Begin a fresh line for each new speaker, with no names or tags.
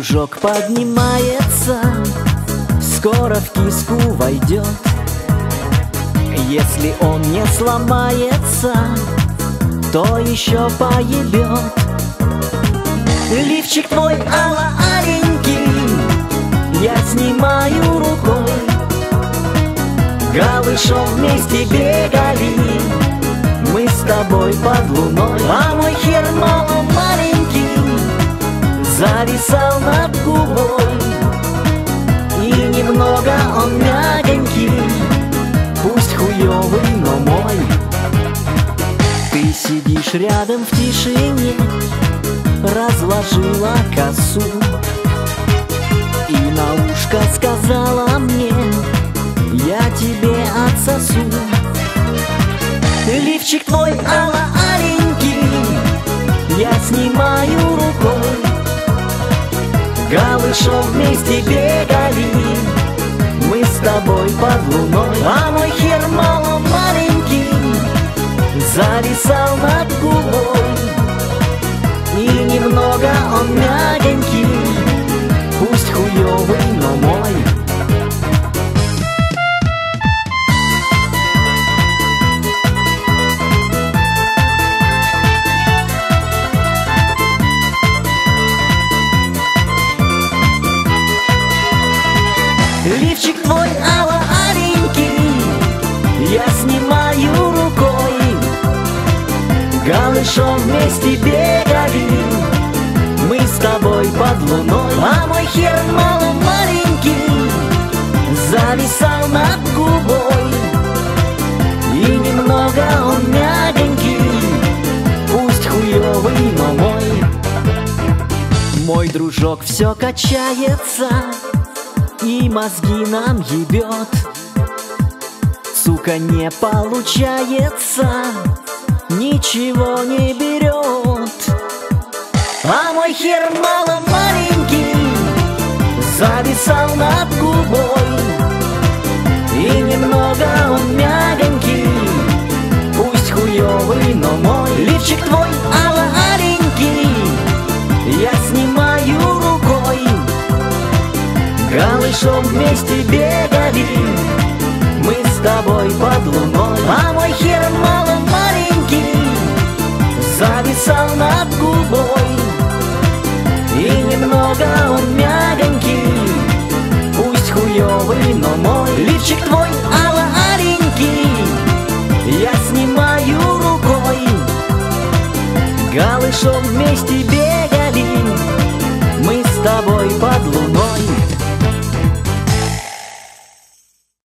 дружок поднимается, скоро в киску войдет. Если он не сломается, то еще поебет. Лифчик твой алла-аленький я снимаю рукой. Голышом вместе бегали мы с тобой под луной. А мой хер маленький зависал над губой, и немного он мягонький, пусть хуёвый, но мой. Ты сидишь рядом в тишине, разложила косу и на ушко сказала мне: я тебе отсосу. Лифчик твой алла-аленький я снимаю рукой. Голышом вместе бегали мы с тобой под луной. А мой хер маленький зависал над губой, и немного он мягонький, пусть хуёвый, но мой. Лифчик твой алла-аленький я снимаю рукой. Голышом вместе бегали мы с тобой под луной. А мой хер маленький зависал над губой, и немного он мягонький, пусть хуёвый, но мой. Мой дружок все качается и мозги нам ебет. Сука, не получается, ничего не берет. А мой хер маленький зависал над губой, и немного он мягонький, пусть хуёвый, но мой. Лифчик твой алла-аленький я снимаю рукой. Голышом вместе бегали мы с тобой под луной. А мой хер маленький зависал над губой, и немного он мягонький, пусть хуёвый, но мой. Лифчик твой алла-аленький я снимаю рукой. Голышом вместе бегали мы с тобой под луной.